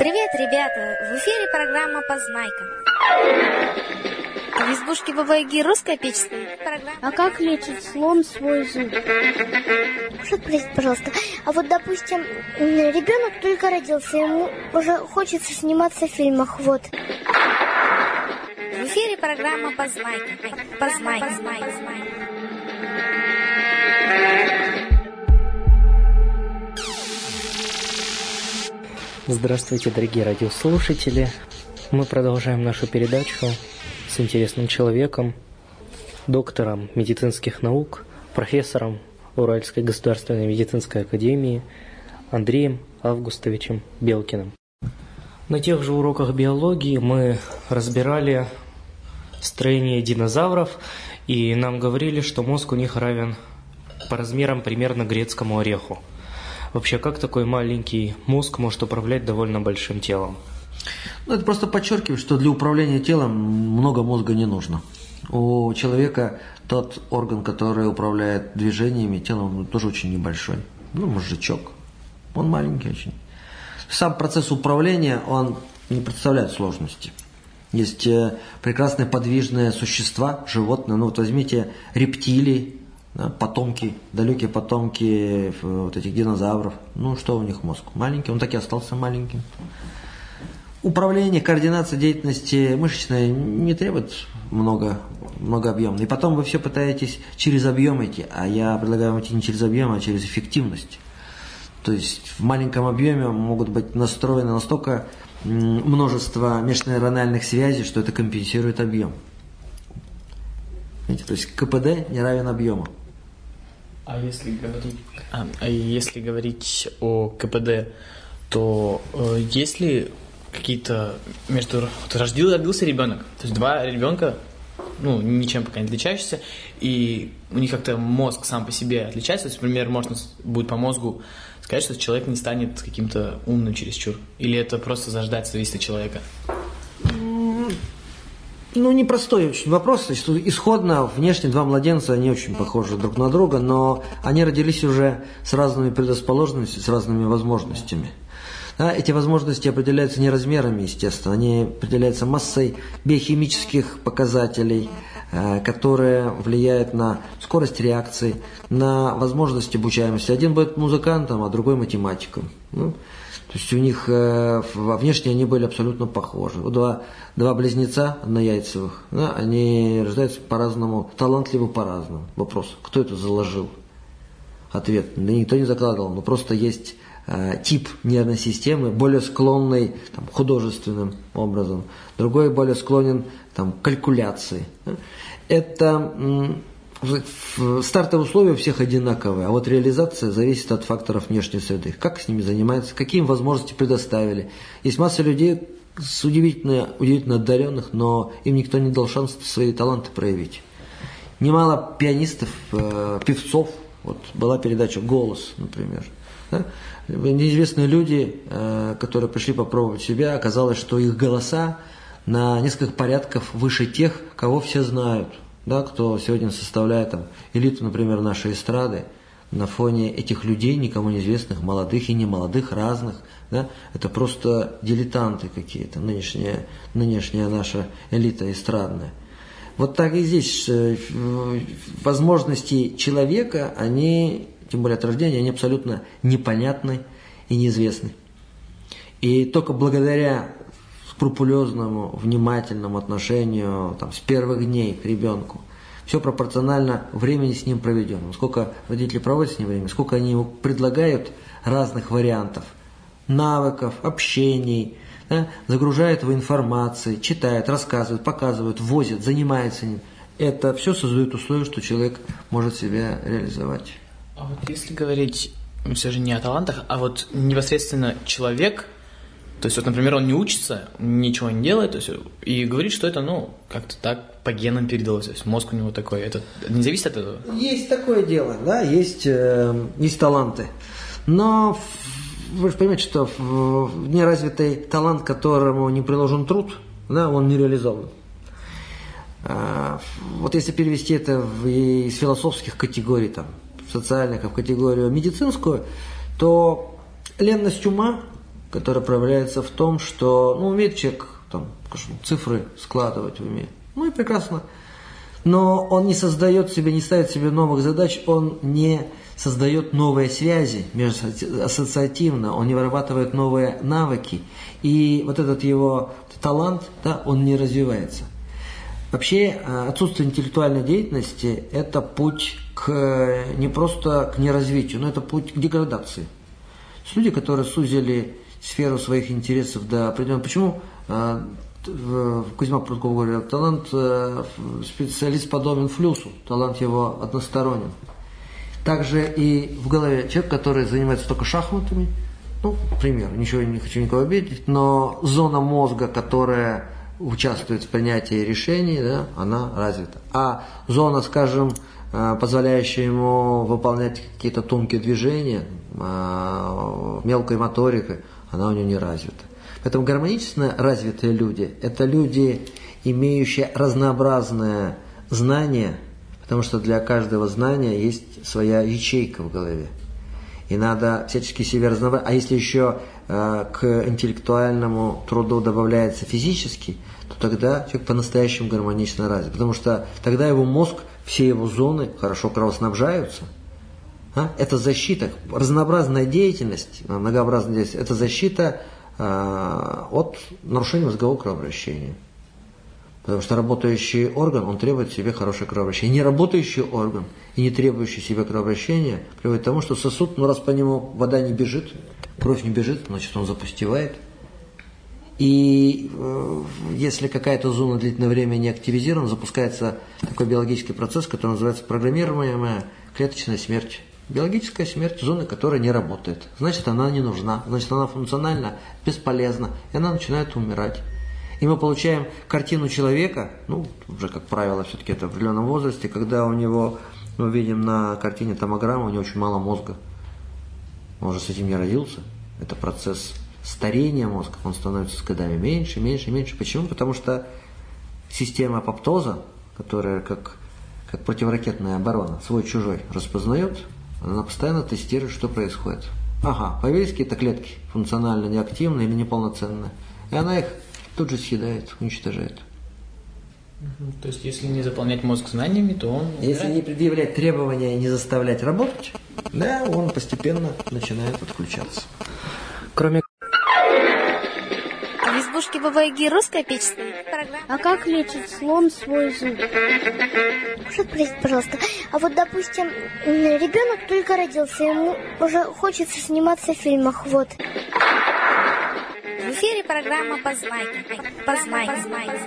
Привет, ребята! В эфире программа «Познайка». В избушке Бабы Яги русская печь стоит. А как лечит слон свой зуб? Спросите, пожалуйста. А вот, допустим, ребенок только родился, ему уже хочется сниматься в фильмах, вот. В эфире программа «Познайка». Познайка. Здравствуйте, дорогие радиослушатели. Мы продолжаем нашу передачу с интересным человеком, доктором медицинских наук, профессором Уральской государственной медицинской академии Андреем Августовичем Белкиным. На тех же уроках биологии мы разбирали строение динозавров, и нам говорили, что мозг у них равен по размерам примерно грецкому ореху. Вообще, как такой маленький мозг может управлять довольно большим телом? Это просто подчеркивает, что для управления телом много мозга не нужно. У человека тот орган, который управляет движениями, телом тоже очень небольшой. Мозжечок. Он маленький очень. Сам процесс управления, он не представляет сложности. Есть прекрасные подвижные существа, животные. Возьмите рептилии, потомки, далекие потомки вот этих динозавров. Что у них мозг? Маленький, он так и остался маленьким. Управление, координация деятельности мышечной не требует много объема. И потом вы все пытаетесь через объем идти, а я предлагаю вам идти не через объем, а через эффективность. То есть в маленьком объеме могут быть настроены настолько множество межнейрональных связей, что это компенсирует объем. Видите, то есть КПД не равен объему. А если говорить о КПД, то есть ли какие-то родился ребенок, то есть два ребенка, ничем пока не отличающиеся, и у них как-то мозг сам по себе отличается, то есть, например, можно будет по мозгу сказать, что человек не станет каким-то умным чересчур, или это просто заждать, зависит от человека? Непростой очень вопрос. Что исходно, внешне два младенца, они очень похожи друг на друга, но они родились уже с разными предрасположенностями, с разными возможностями. Эти возможности определяются не размерами, естественно, они определяются массой биохимических показателей, которые влияют на скорость реакции, на возможность обучаемости. Один будет музыкантом, а другой математиком. То есть у них внешне они были абсолютно похожи. Два близнеца однояйцевых, они рождаются по-разному, талантливы по-разному. Вопрос, кто это заложил? Ответ, никто не закладывал, но просто есть тип нервной системы, более склонный художественным образом, другой более склонен к калькуляции. Это стартовые условия у всех одинаковые, а вот реализация зависит от факторов внешней среды. Как с ними занимаются, какие им возможности предоставили. Есть масса людей удивительно одаренных, но им никто не дал шанс свои таланты проявить. Немало пианистов, певцов, была передача «Голос», например. Неизвестные люди, которые пришли попробовать себя, оказалось, что их голоса на несколько порядков выше тех, кого все знают. Кто сегодня составляет элиту, например, нашей эстрады, на фоне этих людей, никому неизвестных, молодых и немолодых, разных. Это просто дилетанты какие-то, нынешняя наша элита эстрадная. Вот так и здесь. Возможности человека, они, тем более от рождения, они абсолютно непонятны и неизвестны. И только благодаря скрупулезному, внимательному отношению с первых дней к ребенку. Все пропорционально времени с ним проведенному. Сколько родители проводят с ним времени, сколько они ему предлагают разных вариантов, навыков, общений, загружают его информацией, читают, рассказывают, показывают, возят, занимаются ним. Это все создает условия, что человек может себя реализовать. А вот если говорить все же не о талантах, а непосредственно человек, то есть, например, он не учится, ничего не делает, то есть, и говорит, что это, как-то так по генам передалось, то есть мозг у него такой, это не зависит от этого? Есть такое дело, есть таланты. Но вы же понимаете, что неразвитый талант, которому не приложен труд, он не реализован. Если перевести это из философских категорий, социальных, в категорию медицинскую, то ленность ума, которая проявляется в том, что, умеет человек там, скажем, цифры складывать в уме. И прекрасно. Но он не создает себе, не ставит себе новых задач, он не создает новые связи ассоциативно, он не вырабатывает новые навыки. И вот этот его талант, да, он не развивается. Вообще, отсутствие интеллектуальной деятельности – это путь не просто к неразвитию, но это путь к деградации. Люди, которые сузили сферу своих интересов до определенного... Почему Кузьма Прутков говорил, талант специалист подобен флюсу, талант его односторонен. Также и в голове человек, который занимается только шахматами, к примеру, ничего не хочу никого обидеть, но зона мозга, которая участвует в принятии решений, да, она развита. А зона, скажем, позволяющая ему выполнять какие-то тонкие движения, мелкой моторикой, она у него не развита. Поэтому гармонично развитые люди – это люди, имеющие разнообразное знание, потому что для каждого знания есть своя ячейка в голове. И надо всячески себя разнообразить. А если еще к интеллектуальному труду добавляется физический, то тогда человек по-настоящему гармонично развит. Потому что тогда его мозг, все его зоны хорошо кровоснабжаются. Это защита, разнообразная деятельность, многообразная деятельность – это защита от нарушения мозгового кровообращения. Потому что работающий орган, он требует себе хорошее кровообращение. Неработающий орган и не требующий себе кровообращения приводит к тому, что сосуд, раз по нему вода не бежит, кровь не бежит, значит он запустевает. И если какая-то зона длительное время не активизирована, запускается такой биологический процесс, который называется программируемая клеточная смерть. Биологическая смерть зоны, которая не работает. Значит, она не нужна, значит, она функционально бесполезна, и она начинает умирать. И мы получаем картину человека, уже, как правило, все-таки это в определенном возрасте, когда у него, мы видим на картине томограммы, у него очень мало мозга. Он же с этим не родился. Это процесс старения мозга, он становится с годами меньше, меньше, меньше. Почему? Потому что система апоптоза, которая как противоракетная оборона, свой-чужой распознает, она постоянно тестирует, что происходит. Появились какие-то клетки функционально неактивные или неполноценные, и она их тут же съедает, уничтожает. То есть, если не заполнять мозг знаниями, то он... Если не предъявлять требования и не заставлять работать, да, он постепенно начинает отключаться. Кроме... В избушке Бабы-Яги русская печь стоит. Программа. А как лечит слон свой зуб? Прошу простить, пожалуйста. А вот, допустим, ребенок только родился, ему уже хочется сниматься в фильмах, вот. В эфире программа «Познай».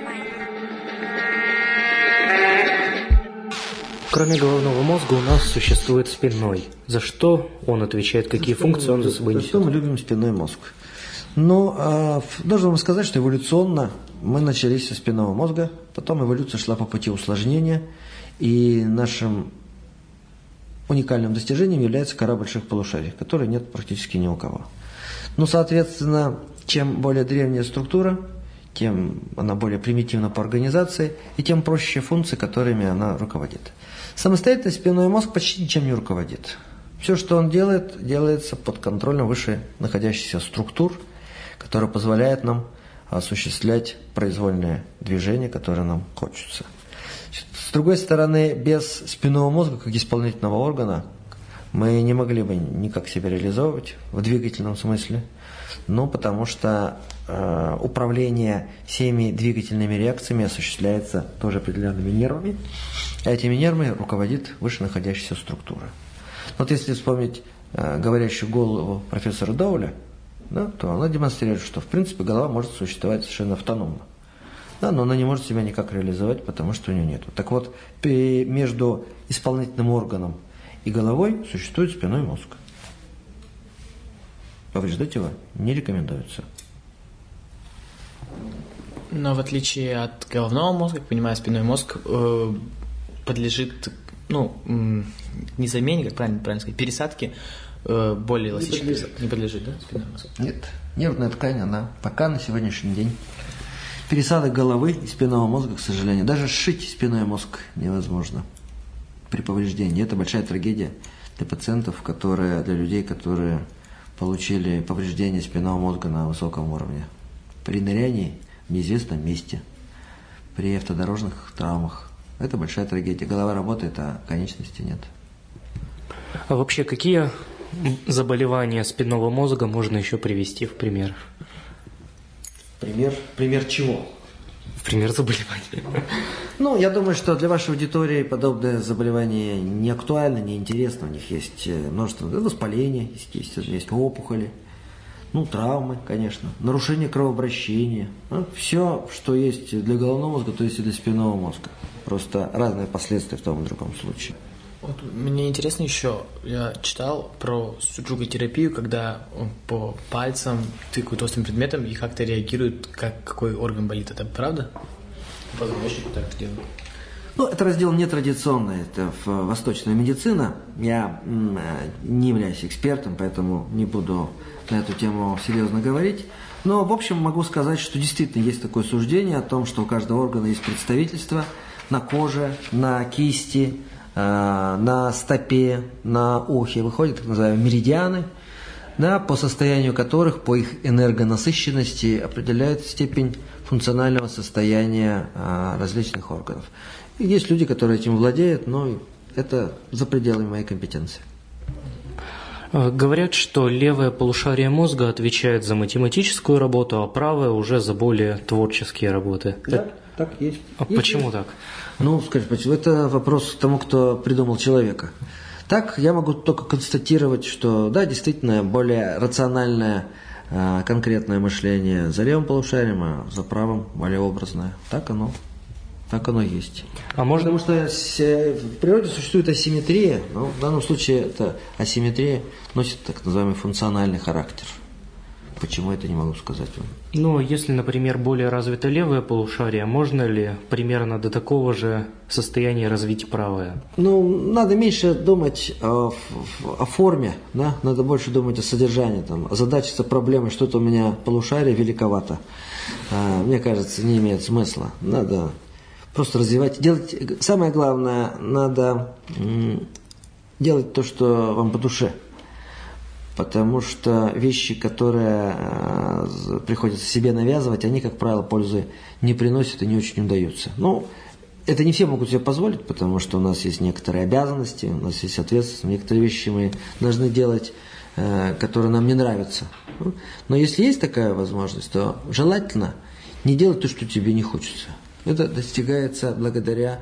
Кроме головного мозга у нас существует спинной. За что он отвечает, какие функции он за собой несет? За что мы любим спинной мозг? Должен вам сказать, что эволюционно мы начались со спинного мозга, потом эволюция шла по пути усложнения, и нашим уникальным достижением является кора больших полушарий, которой нет практически ни у кого. Соответственно, чем более древняя структура, тем она более примитивна по организации, и тем проще функции, которыми она руководит. Самостоятельно спинной мозг почти ничем не руководит. Все, что он делает, делается под контролем выше находящихся структур, которые позволяют нам осуществлять произвольные движения, которые нам хочется. С другой стороны, без спинного мозга, как исполнительного органа, мы не могли бы никак себя реализовывать в двигательном смысле, потому что управление всеми двигательными реакциями осуществляется тоже определенными нервами, а этими нервами руководит выше находящаяся структура. Если вспомнить говорящую голову профессора Доуля, то она демонстрирует, что в принципе голова может существовать совершенно автономно. Но она не может себя никак реализовать, потому что у нее нет. Так вот, между исполнительным органом и головой существует спинной мозг. Повреждать его не рекомендуется. Но в отличие от головного мозга, как понимаю, спинной мозг подлежит, не замене, как правильно сказать, пересадке более эластичной. Не подлежит, да, спинной мозг? Нет. Нервная ткань, она пока на сегодняшний день. Пересадок головы и спинного мозга, к сожалению, даже сшить спинной мозг невозможно при повреждении. Это большая трагедия для пациентов, для людей, которые получили повреждение спинного мозга на высоком уровне. При нырянии в неизвестном месте, при автодорожных травмах. Это большая трагедия. Голова работает, а конечности нет. А вообще, какие заболевания спинного мозга можно еще привести в пример? Пример чего? Пример заболевания. Ну, я думаю, что для вашей аудитории подобные заболевания не актуальны, не интересны. У них есть множество воспаления, есть опухоли, травмы, конечно, нарушение кровообращения. Все, что есть для головного мозга, то есть и для спинного мозга. Просто разные последствия в том и другом случае. Вот мне интересно еще, я читал про суджуготерапию, когда по пальцам тыкают острым предметом и как-то реагируют, какой орган болит. Это правда? Позвоночник так делают. Это раздел нетрадиционный, это восточная медицина. Я не являюсь экспертом, поэтому не буду на эту тему серьезно говорить. Но, в общем, могу сказать, что действительно есть такое суждение о том, что у каждого органа есть представительство на коже, на кисти, на стопе, на ухе. Выходят так называемые меридианы, по состоянию которых, по их энергонасыщенности, определяет степень функционального состояния различных органов. И есть люди, которые этим владеют, но это за пределами моей компетенции. Говорят, что левое полушарие мозга отвечает за математическую работу, а правое уже за более творческие работы. Да, так есть. А почему так? Скажи, почему? Это вопрос к тому, кто придумал человека. Так, я могу только констатировать, что, да, действительно, более рациональное, конкретное мышление за левым полушарием, а за правым более образное. Так оно есть. Потому что в природе существует асимметрия, но в данном случае эта асимметрия носит так называемый функциональный характер. Почему это не могу сказать вам. Если, например, более развито левое полушарие, можно ли примерно до такого же состояния развить правое? Надо меньше думать о форме, да? Надо больше думать о содержании. Озадачиться проблемой, что-то у меня полушарие великовато. Мне кажется, не имеет смысла. Надо просто развивать. Самое главное, надо делать то, что вам по душе. Потому что вещи, которые приходится себе навязывать, они, как правило, пользы не приносят и не очень удаются. Это не все могут себе позволить, потому что у нас есть некоторые обязанности, у нас есть ответственность, некоторые вещи мы должны делать, которые нам не нравятся. Но если есть такая возможность, то желательно не делать то, что тебе не хочется. Это достигается благодаря...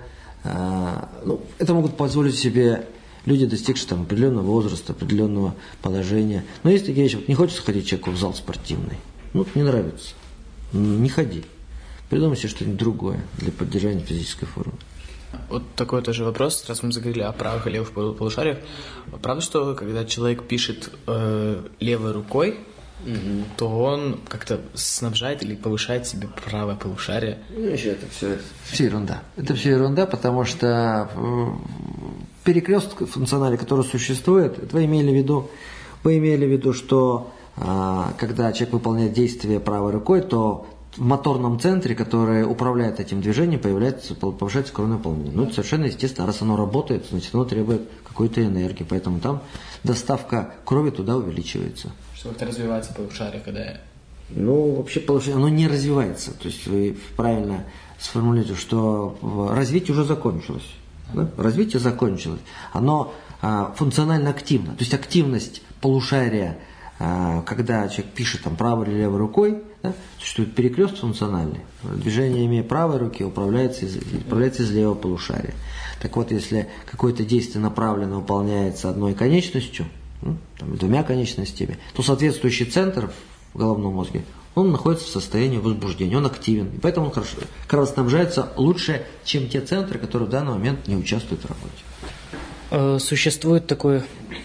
это могут позволить себе люди, достигшие определенного возраста, определенного положения. Но есть такие вещи, не хочется ходить человеку в зал спортивный. Не нравится. Не ходи. Придумай себе что-нибудь другое для поддержания физической формы. Вот такой тоже вопрос, раз мы заговорили о правых и левых полушариях. Правда, что когда человек пишет левой рукой, то он как-то снабжает или повышает себе правое полушарие? Это все ерунда. Это все ерунда, потому что перекресток функциональный, который существует, это вы имели в виду, что когда человек выполняет действие правой рукой, то в моторном центре, который управляет этим движением, повышается кровное наполнение. Это совершенно естественно. Раз оно работает, значит оно требует какой-то энергии. Поэтому там доставка крови туда увеличивается. Что как-то развивается полушарие, когда... Вообще полушарие, оно не развивается. То есть вы правильно сформулируете, что развитие уже закончилось. Да? Развитие закончилось. Оно функционально активно. То есть активность полушария, когда человек пишет правой или левой рукой, да, существует перекрест функциональный. Движениями правой руки управляется из левого полушария. Так вот, если какое-то действие направленно выполняется одной конечностью, двумя конечностями, то соответствующий центр в головном мозге, он находится в состоянии возбуждения, он активен. И поэтому он хорошо кровоснабжается лучше, чем те центры, которые в данный момент не участвуют в работе. Существует такой...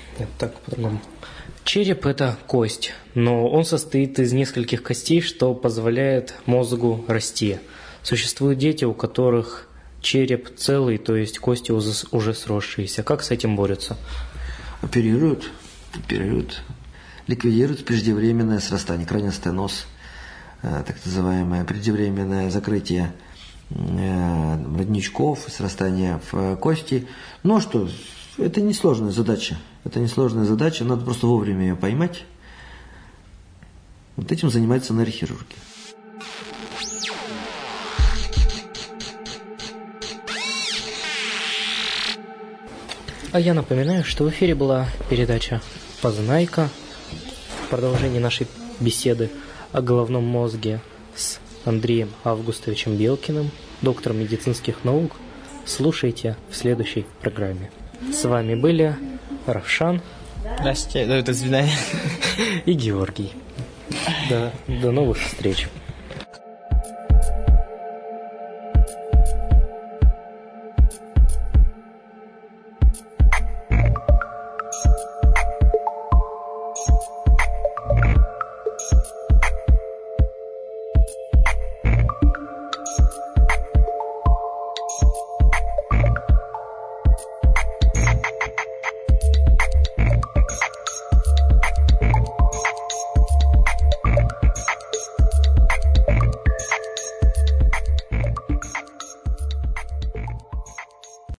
Череп – это кость, но он состоит из нескольких костей, что позволяет мозгу расти. Существуют дети, у которых череп целый, то есть кости уже сросшиеся. Как с этим борются? Оперируют, ликвидируют преждевременное срастание, краниостеноз, так называемое преждевременное закрытие родничков, срастание в кости. Это несложная задача. Надо просто вовремя ее поймать, Вот этим занимается нейрохирургия. А я напоминаю, что в эфире была передача «Познайка», продолжение нашей беседы о головном мозге с Андреем Августовичем Белкиным, доктором медицинских наук. Слушайте в следующей программе. С вами были Равшан. Здравствуйте, до свидания. И Георгий. До новых встреч.